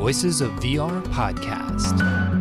Voices of VR podcast.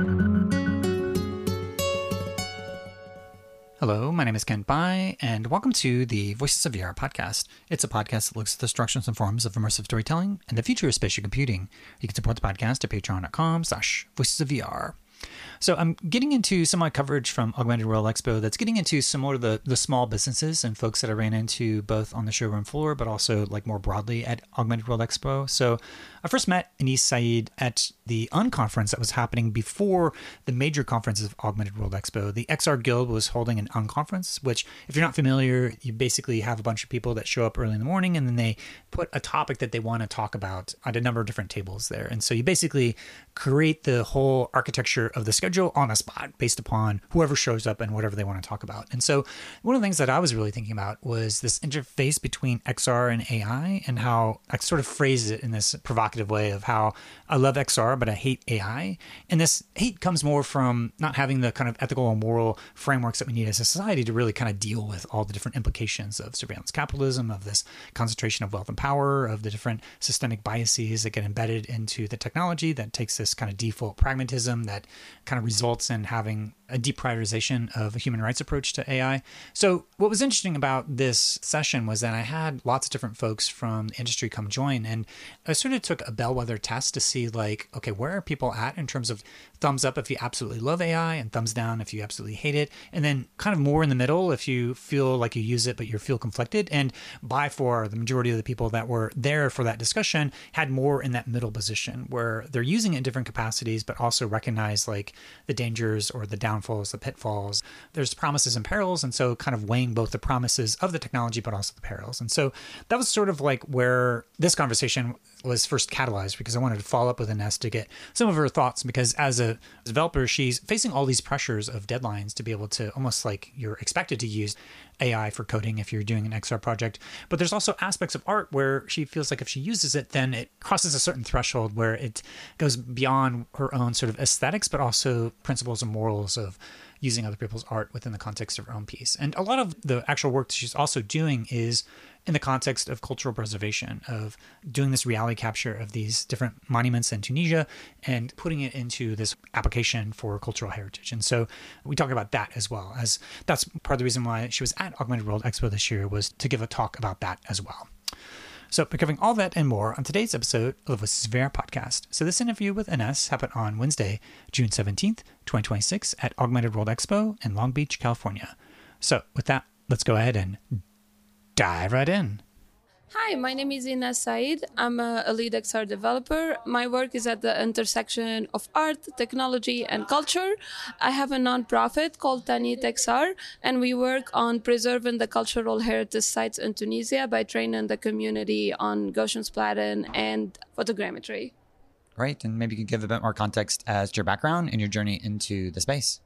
Hello, my name is Kent Bai, and welcome to the Voices of VR podcast. It's a podcast that looks at the structures and forms of immersive storytelling and the future of spatial computing. You can support the podcast at patreon.com/voicesofvr. So I'm getting into some of my coverage from Augmented World Expo that's getting into some more of the small businesses and folks that I ran into both on the showroom floor, but also like more broadly at Augmented World Expo. So I first met Anis Saeed at the unconference that was happening before the major conference of Augmented World Expo. The XR Guild was holding an unconference, which if you're not familiar, you basically have a bunch of people that show up early in the morning and then they put a topic that they want to talk about at a number of different tables there. And so you basically create the whole architecture of the schedule on a spot based upon whoever shows up and whatever they want to talk about. And so one of the things that I was really thinking about was this interface between XR and AI, and how I sort of phrase it in this provocative way of how I love XR, but I hate AI. And this hate comes more from not having the kind of ethical and moral frameworks that we need as a society to really kind of deal with all the different implications of surveillance capitalism, of this concentration of wealth and power, of the different systemic biases that get embedded into the technology that takes this kind of default pragmatism that kind of results in having a deprioritization of a human rights approach to AI. So what was interesting about this session was that I had lots of different folks from the industry come join, and I sort of took a bellwether test to see like, okay, where are people at in terms of thumbs up if you absolutely love AI and thumbs down if you absolutely hate it, and then kind of more in the middle if you feel like you use it but you feel conflicted. And by far the majority of the people that were there for that discussion had more in that middle position where they're using it in different capacities but also recognize like the dangers or the downfalls, the pitfalls. There's promises and perils, and so kind of weighing both the promises of the technology but also the perils. And so that was sort of like where this conversation was first catalyzed, because I wanted to follow up with Ines to get some of her thoughts, because as a developer, she's facing all these pressures of deadlines to be able to almost like you're expected to use AI for coding if you're doing an XR project. But there's also aspects of art where she feels like if she uses it, then it crosses a certain threshold where it goes beyond her own sort of aesthetics, but also principles and morals of using other people's art within the context of her own piece. And a lot of the actual work that she's also doing is in the context of cultural preservation, of doing this reality capture of these different monuments in Tunisia and putting it into this application for cultural heritage. And so we talk about that as well, as that's part of the reason why she was at Augmented World Expo this year, was to give a talk about that as well. So we're covering all that and more on today's episode of the Voices of VR podcast. So this interview with Ines happened on Wednesday, June 17th, 2026 at Augmented World Expo in Long Beach, California. So with that, let's go ahead and dive right in. Hi, my name is Anis Saeed. I'm a lead XR developer. My work is at the intersection of art, technology, and culture. I have a nonprofit called Tanit XR, and we work on preserving the cultural heritage sites in Tunisia by training the community on Gaussian splatting and photogrammetry. Great, and maybe you could give a bit more context as to your background and your journey into the space.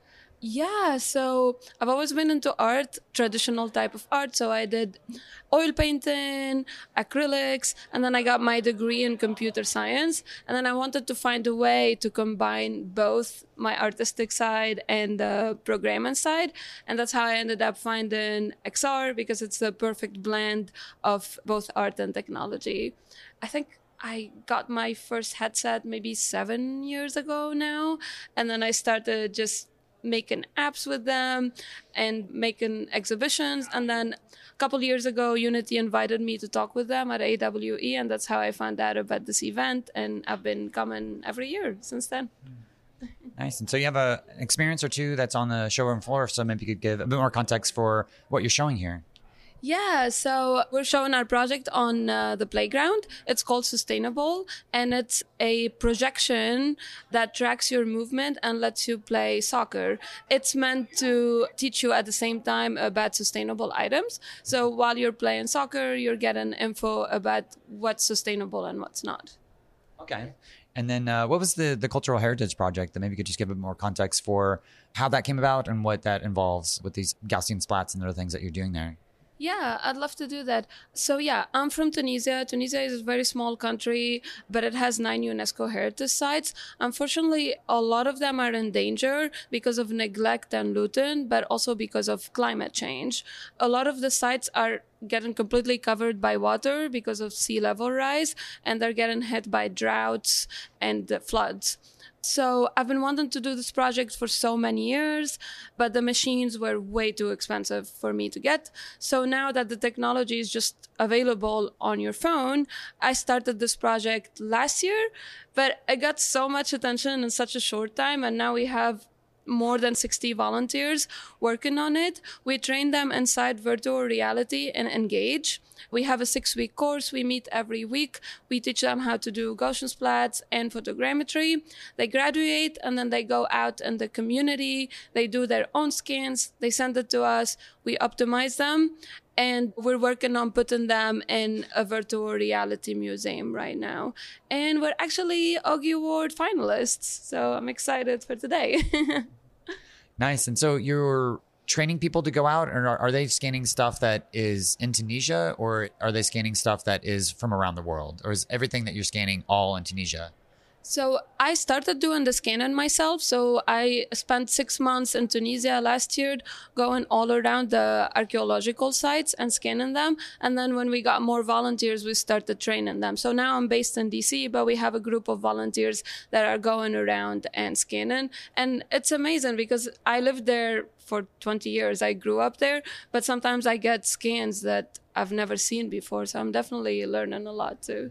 Yeah, so I've always been into art, traditional type of art. So I did oil painting, acrylics, and then I got my degree in computer science. And then I wanted to find a way to combine both my artistic side and the programming side. And that's how I ended up finding XR, because it's the perfect blend of both art and technology. I think I got my first headset maybe 7 years ago now. And then I started just making apps with them and making exhibitions. And then a couple years ago, Unity invited me to talk with them at AWE, and that's how I found out about this event. And I've been coming every year since then. Nice. And so you have an experience or two that's on the showroom floor, so maybe you could give a bit more context for what you're showing here. Yeah, so we're showing our project on the playground. It's called Sustainable, and it's a projection that tracks your movement and lets you play soccer. It's meant to teach you at the same time about sustainable items. So while you're playing soccer, you're getting info about what's sustainable and what's not. Okay. And then what was the Cultural Heritage Project? That maybe you could just give a bit more context for how that came about and what that involves with these Gaussian splats and other things that you're doing there. Yeah, I'd love to do that. So, yeah, I'm from Tunisia. Tunisia is a very small country, but it has 9 UNESCO heritage sites. Unfortunately, a lot of them are in danger because of neglect and looting, but also because of climate change. A lot of the sites are getting completely covered by water because of sea level rise, and they're getting hit by droughts and floods. So I've been wanting to do this project for so many years, but the machines were way too expensive for me to get. So now that the technology is just available on your phone, I started this project last year, but it got so much attention in such a short time. And now we have more than 60 volunteers working on it. We train them inside virtual reality and Engage. We have a 6-week course. We meet every week. We teach them how to do Gaussian splats and photogrammetry. They graduate and then they go out in the community. They do their own scans. They send it to us. We optimize them. And we're working on putting them in a virtual reality museum right now. And we're actually Augie Award finalists. So I'm excited for today. Nice. And so you're training people to go out, or are they scanning stuff that is in Tunisia, or are they scanning stuff that is from around the world? Or is everything that you're scanning all in Tunisia? So I started doing the scanning myself. So I spent 6 months in Tunisia last year going all around the archaeological sites and scanning them. And then when we got more volunteers, we started training them. So now I'm based in DC, but we have a group of volunteers that are going around and scanning. And it's amazing because I lived there for 20 years. I grew up there, but sometimes I get scans that I've never seen before. So I'm definitely learning a lot too.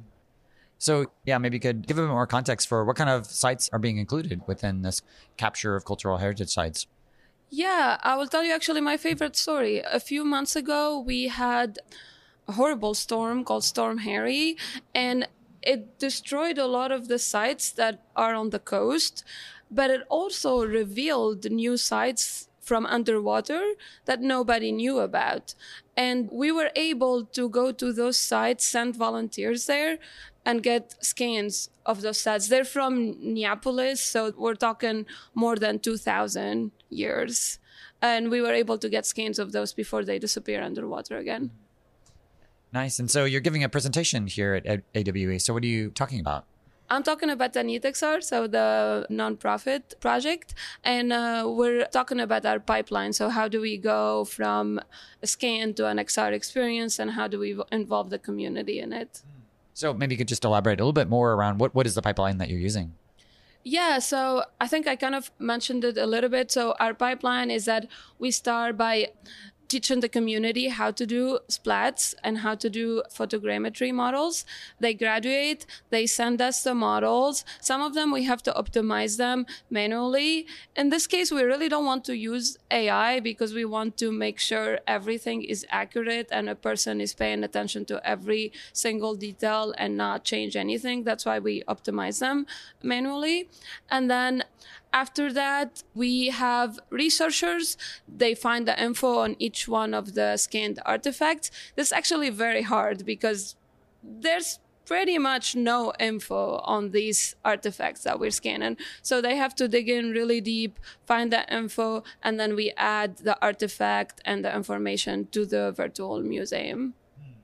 So yeah, maybe you could give a bit more context for what kind of sites are being included within this capture of cultural heritage sites. Yeah, I will tell you actually my favorite story. A few months ago, we had a horrible storm called Storm Harry, and it destroyed a lot of the sites that are on the coast, but it also revealed new sites from underwater that nobody knew about. And we were able to go to those sites, send volunteers there, and get scans of those sites. They're from Neapolis, so we're talking more than 2,000 years. And we were able to get scans of those before they disappear underwater again. Nice. And so you're giving a presentation here at AWE. So what are you talking about? I'm talking about TanitXR, so the nonprofit project, and we're talking about our pipeline. So how do we go from a scan to an XR experience, and how do we involve the community in it? So maybe you could just elaborate a little bit more around what is the pipeline that you're using? Yeah, so I think I kind of mentioned it a little bit. So our pipeline is that we start by teaching the community how to do splats and how to do photogrammetry models. They graduate, they send us the models. Some of them we have to optimize them manually. In this case, we really don't want to use AI because we want to make sure everything is accurate and a person is paying attention to every single detail and not change anything. That's why we optimize them manually. And then after that, we have researchers. They find the info on each one of the scanned artifacts. This is actually very hard because there's pretty much no info on these artifacts that we're scanning. So they have to dig in really deep, find that info, and then we add the artifact and the information to the virtual museum.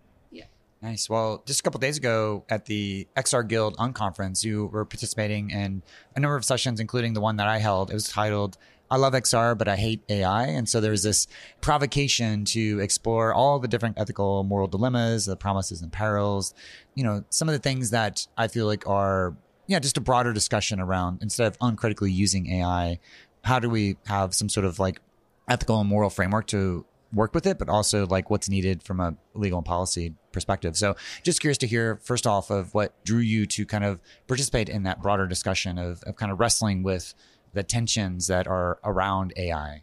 Nice. Well, just a couple of days ago at the XR Guild Unconference, you were participating in a number of sessions, including the one that I held. It was titled, I love XR, but I hate AI. And so there's this provocation to explore all the different ethical, moral dilemmas, the promises and perils, some of the things that I feel like are, just a broader discussion around, instead of uncritically using AI, how do we have some sort of like ethical and moral framework to work with it, but also like what's needed from a legal and policy perspective. So just curious to hear first off of what drew you to kind of participate in that broader discussion of kind of wrestling with the tensions that are around AI.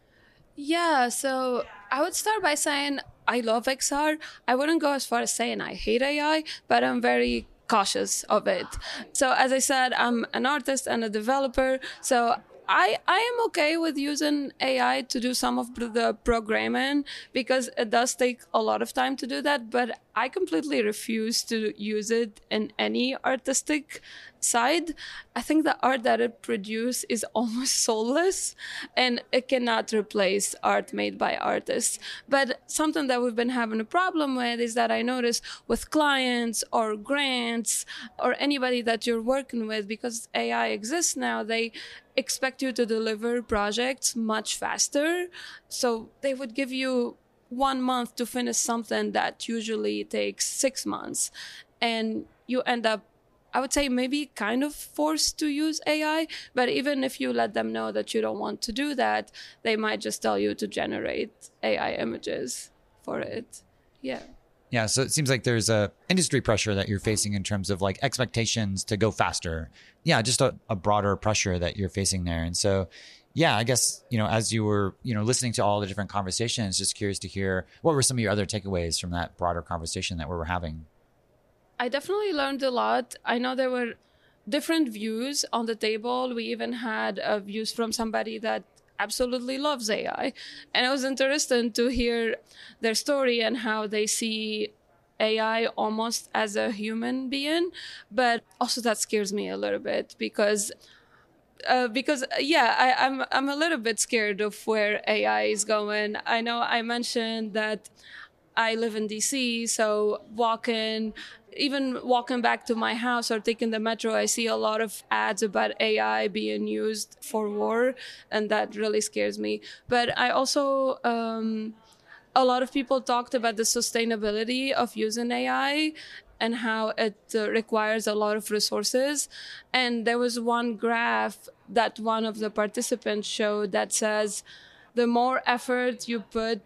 Yeah, so I would start by saying I love XR. I wouldn't go as far as saying I hate AI, but I'm very cautious of it. So as I said, I'm an artist and a developer. So I am okay with using AI to do some of the programming because it does take a lot of time to do that, but I completely refuse to use it in any artistic side, I think the art that it produces is almost soulless and it cannot replace art made by artists. But something that we've been having a problem with is that I notice with clients or grants or anybody that you're working with, because AI exists now, they expect you to deliver projects much faster. So they would give you 1 month to finish something that usually takes 6 months. And you end up, I would say, maybe kind of forced to use AI. But even if you let them know that you don't want to do that, they might just tell you to generate AI images for it. Yeah. Yeah, so it seems like there's a industry pressure that you're facing in terms of like expectations to go faster. Yeah, just a broader pressure that you're facing there. And so, yeah, I guess, as you were, listening to all the different conversations, just curious to hear what were some of your other takeaways from that broader conversation that we were having? I definitely learned a lot. I know there were different views on the table. We even had views from somebody that absolutely loves AI. And it was interesting to hear their story and how they see AI almost as a human being. But also that scares me a little bit because I'm a little bit scared of where AI is going. I know I mentioned that I live in DC, so even walking back to my house or taking the metro, I see a lot of ads about AI being used for war, and that really scares me. But I also, a lot of people talked about the sustainability of using AI and how it requires a lot of resources. And there was one graph that one of the participants showed that says the more effort you put,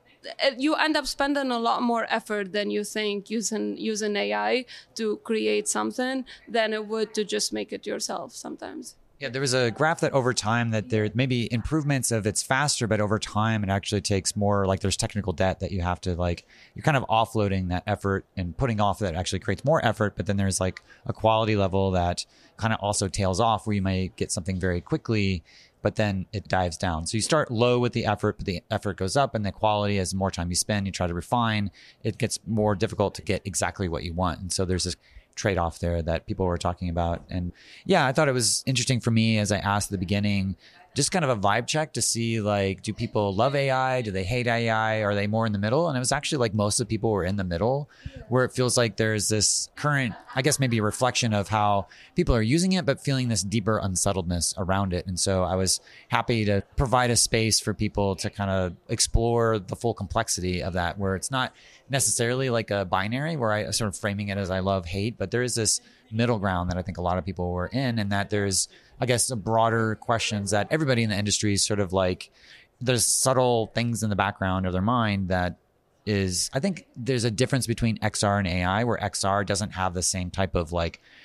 you end up spending a lot more effort than you think using AI to create something than it would to just make it yourself sometimes. Yeah, there was a graph that over time that there may be improvements of it's faster, but over time it actually takes more, like there's technical debt that you have to you're kind of offloading that effort and putting off that actually creates more effort. But then there's like a quality level that kind of also tails off where you may get something very quickly, but then it dives down. So you start low with the effort, but the effort goes up and the quality, as more time you spend, you try to refine, it gets more difficult to get exactly what you want. And so there's this trade-off there that people were talking about. And yeah, I thought it was interesting for me, as I asked at the beginning, just kind of a vibe check to see do people love AI? Do they hate AI? Are they more in the middle? And it was actually most of the people were in the middle, where it feels like there's this current, I guess maybe a reflection of how people are using it, but feeling this deeper unsettledness around it. And so I was happy to provide a space for people to kind of explore the full complexity of that, where it's not necessarily like a binary where I sort of framing it as I love, hate, but there is this middle ground that I think a lot of people were in, and that there's, I guess, broader questions that everybody in the industry is sort of there's subtle things in the background of their mind that is, I think there's a difference between XR and AI, where XR doesn't have the same type of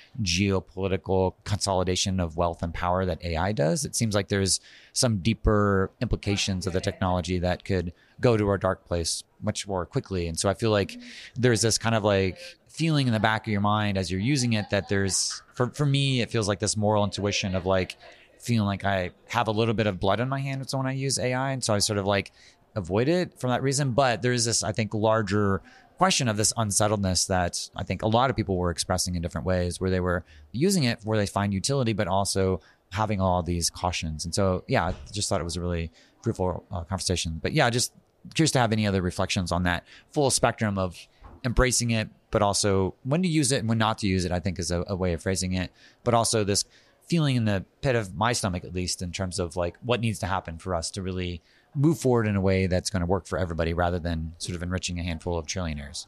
geopolitical consolidation of wealth and power that AI does. It seems like there's some deeper implications of the technology that could go to our dark place much more quickly. And so I feel like there's this kind of feeling in the back of your mind as you're using it that there's, for me, it feels like this moral intuition of feeling like I have a little bit of blood on my hands when I use AI. And so I sort of avoid it for that reason. But there is this, I think, larger question of this unsettledness that I think a lot of people were expressing in different ways, where they were using it where they find utility, but also having all these cautions. And so, yeah, I just thought it was a really fruitful conversation. But yeah, just curious to have any other reflections on that full spectrum of embracing it, but also when to use it and when not to use it, I think is a way of phrasing it. But also this feeling in the pit of my stomach, at least, in terms of what needs to happen for us to really move forward in a way that's going to work for everybody, rather than sort of enriching a handful of trillionaires.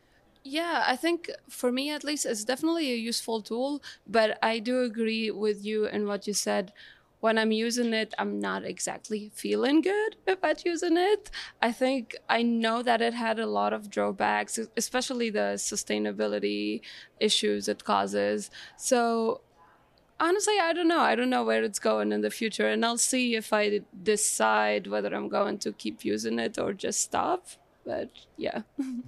Yeah, I think for me at least, it's definitely a useful tool, but I do agree with you in what you said. When I'm using it, I'm not exactly feeling good about using it. I think I know that it had a lot of drawbacks, especially the sustainability issues it causes. So honestly, I don't know. I don't know where it's going in the future, and I'll see if I decide whether I'm going to keep using it or just stop. But yeah.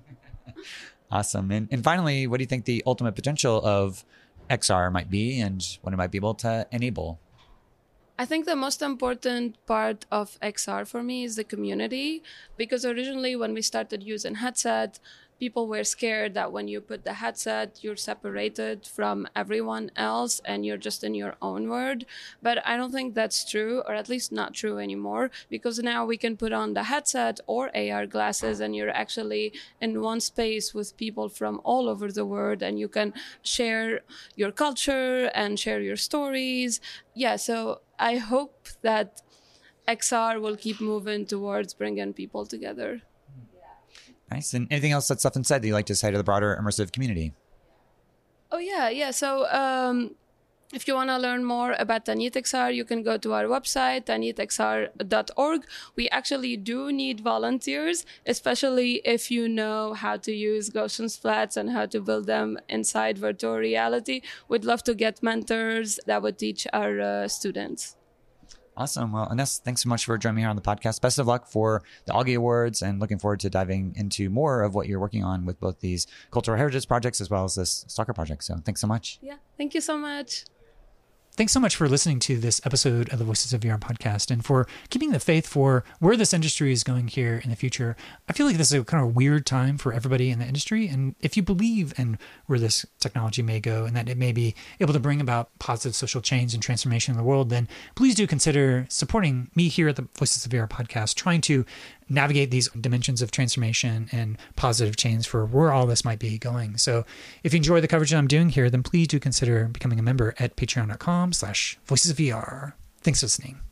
Awesome. And finally, what do you think the ultimate potential of XR might be and what it might be able to enable? I think the most important part of XR for me is the community, because originally when we started using headset, people were scared that when you put the headset, you're separated from everyone else and you're just in your own world. But I don't think that's true, or at least not true anymore, because now we can put on the headset or AR glasses and you're actually in one space with people from all over the world, and you can share your culture and share your stories. Yeah, so I hope that XR will keep moving towards bringing people together. Nice. And anything else that Stefan said that you'd like to say to the broader immersive community? Oh, yeah. So if you want to learn more about Tanit XR, you can go to our website, tanitxr.org. We actually do need volunteers, especially if you know how to use Gaussian splats and how to build them inside virtual reality. We'd love to get mentors that would teach our students. Awesome. Well, Ines, thanks so much for joining me here on the podcast. Best of luck for the Augie Awards, and looking forward to diving into more of what you're working on with both these cultural heritage projects as well as this Stalker project. So thanks so much. Yeah, thank you so much. Thanks so much for listening to this episode of the Voices of VR podcast, and for keeping the faith for where this industry is going here in the future. I feel like this is a kind of weird time for everybody in the industry. And if you believe in where this technology may go and that it may be able to bring about positive social change and transformation in the world, then please do consider supporting me here at the Voices of VR podcast, trying to navigate these dimensions of transformation and positive change for where all this might be going. So if you enjoy the coverage that I'm doing here, then please do consider becoming a member at patreon.com/voicesofvr. Thanks for listening.